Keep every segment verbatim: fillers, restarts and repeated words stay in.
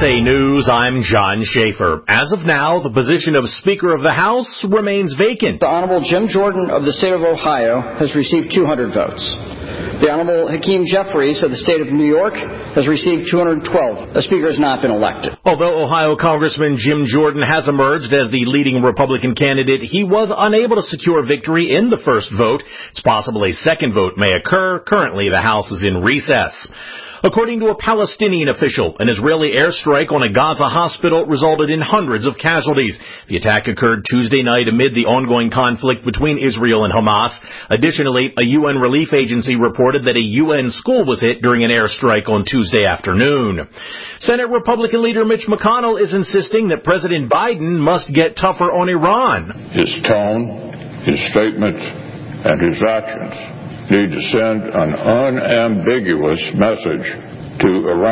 S A News, I'm John Schaefer. As of now, the position of Speaker of the House remains vacant. The Honorable Jim Jordan of the state of Ohio has received two hundred votes. The Honorable Hakeem Jeffries of the state of New York has received two hundred twelve. The Speaker has not been elected. Although Ohio Congressman Jim Jordan has emerged as the leading Republican candidate, he was unable to secure victory in the first vote. It's possible a second vote may occur. Currently, the House is in recess. According to a Palestinian official, an Israeli airstrike on a Gaza hospital resulted in hundreds of casualties. The attack occurred Tuesday night amid the ongoing conflict between Israel and Hamas. Additionally, a U N relief agency reported that a U N school was hit during an airstrike on Tuesday afternoon. Senate Republican leader Mitch McConnell is insisting that President Biden must get tougher on Iran. His tone, his statements, and his actions need to send an unambiguous message to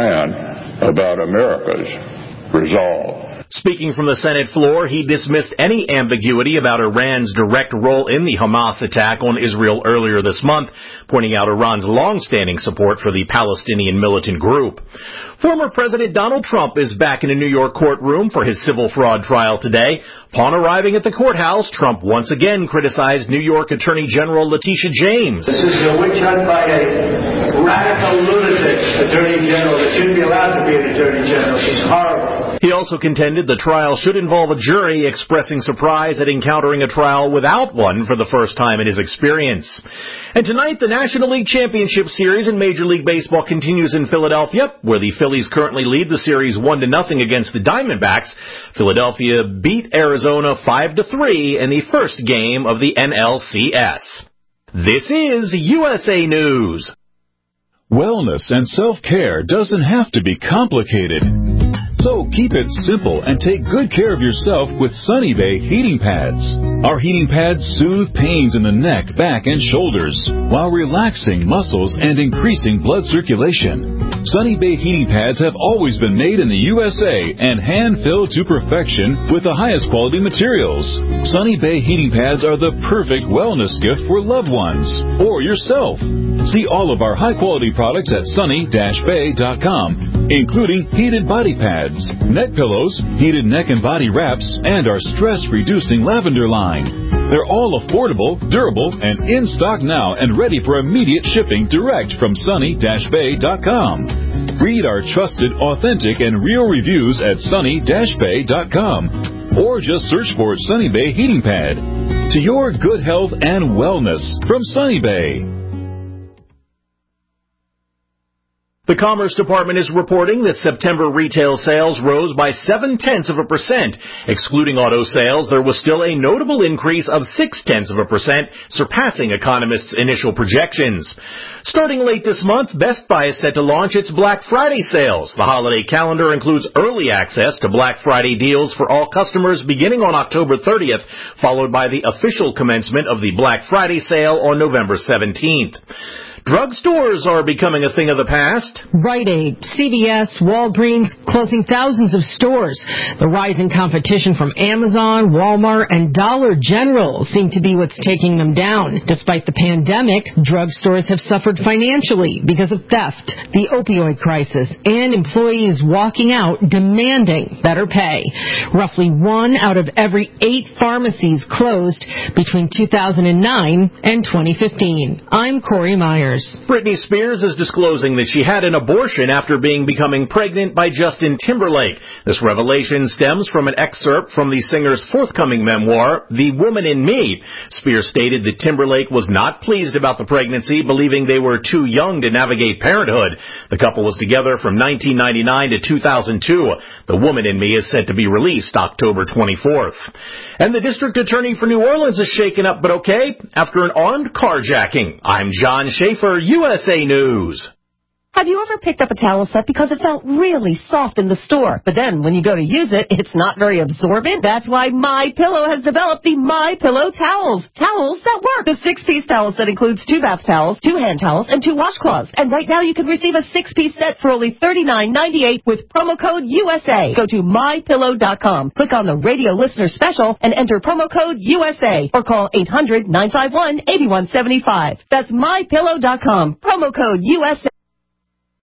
Iran about America's resolve. Speaking from the Senate floor, he dismissed any ambiguity about Iran's direct role in the Hamas attack on Israel earlier this month, pointing out Iran's long-standing support for the Palestinian militant group. Former President Donald Trump is back in a New York courtroom for his civil fraud trial today. Upon arriving at the courthouse, Trump once again criticized New York Attorney General Letitia James. This is a witch hunt by a radical lunatic attorney general that shouldn't be allowed to be an attorney general. She's horrible. He also contended the trial should involve a jury, expressing surprise at encountering a trial without one for the first time in his experience. And tonight, the National League Championship Series in Major League Baseball continues in Philadelphia, where the Phillies currently lead the series one to nothing against the Diamondbacks. Philadelphia beat Arizona five to three in the first game of the N L C S. This is U S A News. Wellness and self-care doesn't have to be complicated. So keep it simple and take good care of yourself with Sunny Bay heating pads. Our heating pads soothe pains in the neck, back, and shoulders while relaxing muscles and increasing blood circulation. Sunny Bay heating pads have always been made in the U S A and hand-filled to perfection with the highest quality materials. Sunny Bay heating pads are the perfect wellness gift for loved ones or yourself. See all of our high-quality products at sunny dash bay dot com, including heated body pads, neck pillows, heated neck and body wraps, and our stress-reducing lavender line. They're all affordable, durable, and in stock now and ready for immediate shipping direct from sunny dash bay dot com. Read our trusted, authentic, and real reviews at sunny dash bay dot com, or just search for Sunny Bay Heating Pad. To your good health and wellness from Sunny Bay. The Commerce Department is reporting that September retail sales rose by seven-tenths of a percent. Excluding auto sales, there was still a notable increase of six-tenths of a percent, surpassing economists' initial projections. Starting late this month, Best Buy is set to launch its Black Friday sales. The holiday calendar includes early access to Black Friday deals for all customers beginning on October thirtieth, followed by the official commencement of the Black Friday sale on November seventeenth. Drugstores are becoming a thing of the past. Rite Aid, C V S, Walgreens, closing thousands of stores. The rising competition from Amazon, Walmart, and Dollar General seem to be what's taking them down. Despite the pandemic, drugstores have suffered financially because of theft, the opioid crisis, and employees walking out demanding better pay. Roughly one out of every eight pharmacies closed between two thousand nine and twenty fifteen. I'm Corey Myers. Britney Spears is disclosing that she had an abortion after being becoming pregnant by Justin Timberlake. This revelation stems from an excerpt from the singer's forthcoming memoir, The Woman in Me. Spears stated that Timberlake was not pleased about the pregnancy, believing they were too young to navigate parenthood. The couple was together from nineteen ninety-nine to two thousand two. The Woman in Me is set to be released October twenty-fourth. And the district attorney for New Orleans is shaken up but okay after an armed carjacking. I'm John Schaefer, U S A News. Have you ever picked up a towel set because it felt really soft in the store, but then when you go to use it, it's not very absorbent? That's why MyPillow has developed the MyPillow towels. Towels that work. The six-piece towel set includes two bath towels, two hand towels, and two washcloths. And right now you can receive a six-piece set for only thirty-nine ninety-eight with promo code U S A. Go to my pillow dot com, click on the radio listener special, and enter promo code U S A, or call eight hundred nine five one eight one seven five. That's my pillow dot com, promo code U S A.